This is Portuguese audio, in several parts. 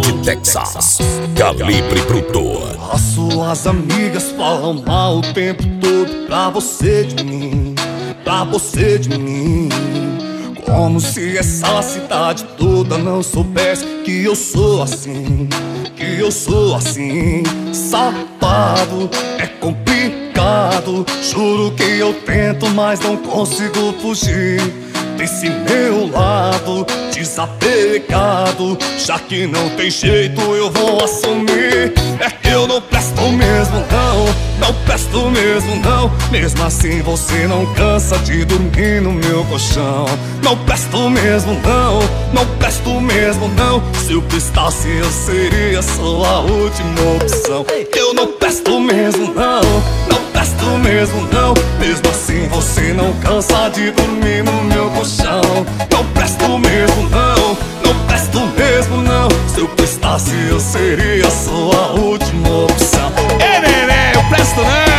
de Texas, Calibre Bruto. As suas amigas falam mal o tempo todo pra você de mim, pra você de mim. Como se essa cidade toda não soubesse que eu sou assim, que eu sou assim. Safado, é complicado. Juro que eu tento, mas não consigo fugir desse meu lado desapegado. Já que não tem jeito, eu vou assumir. É que eu não presto mesmo, não presto mesmo, não. Mesmo assim você não cansa de dormir no meu colchão. Não presto mesmo, não presto mesmo, não. Se eu prestasse eu seria sua última opção. Eu não presto mesmo, não presto mesmo, não. Mesmo assim você não cansa de dormir no meu colchão. Não presto mesmo, não presto mesmo, não. Se eu prestasse eu seria sua última opção. Ei, neném, eu presto não.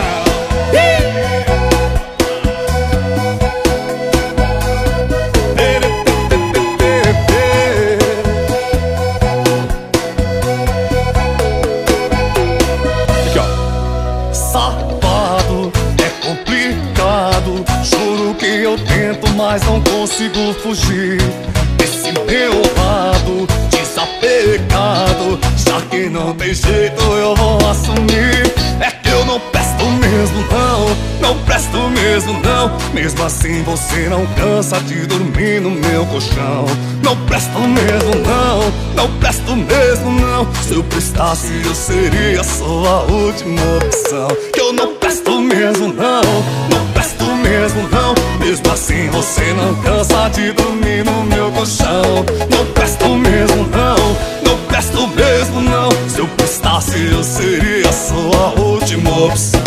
Safado, é complicado. Juro que eu tento, mas não consigo fugir desse meu lado desapegado. Já que não tem jeito, eu vou assumir. É que eu não presto mesmo, não presto mesmo, não. Mesmo assim você não cansa de dormir no meu colchão. Não presto mesmo, não presto mesmo, não. Se eu prestasse eu seria sua última opção. Que eu não presto mesmo, não presto mesmo, não. Mesmo assim você não cansa de dormir no meu colchão. Não presto mesmo, não presto mesmo, não. Se eu prestasse eu seria sua última opção.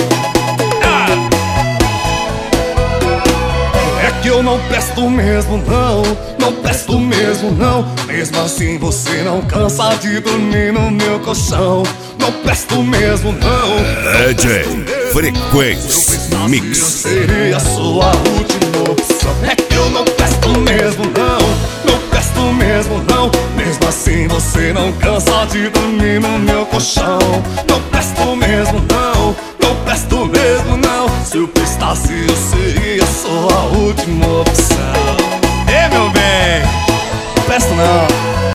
É que eu não presto mesmo, não presto mesmo, não. Mesmo assim você não cansa de dormir no meu colchão. Não presto mesmo, não. DJ Frequência Mix. Seria sua última opção. É que eu não presto mesmo, não presto mesmo, não. Mesmo assim você não cansa de dormir no meu colchão. Não presto mesmo, não presto mesmo, não. Se eu prestasse eu seria sua última opção. Ei, meu bem, não presto não.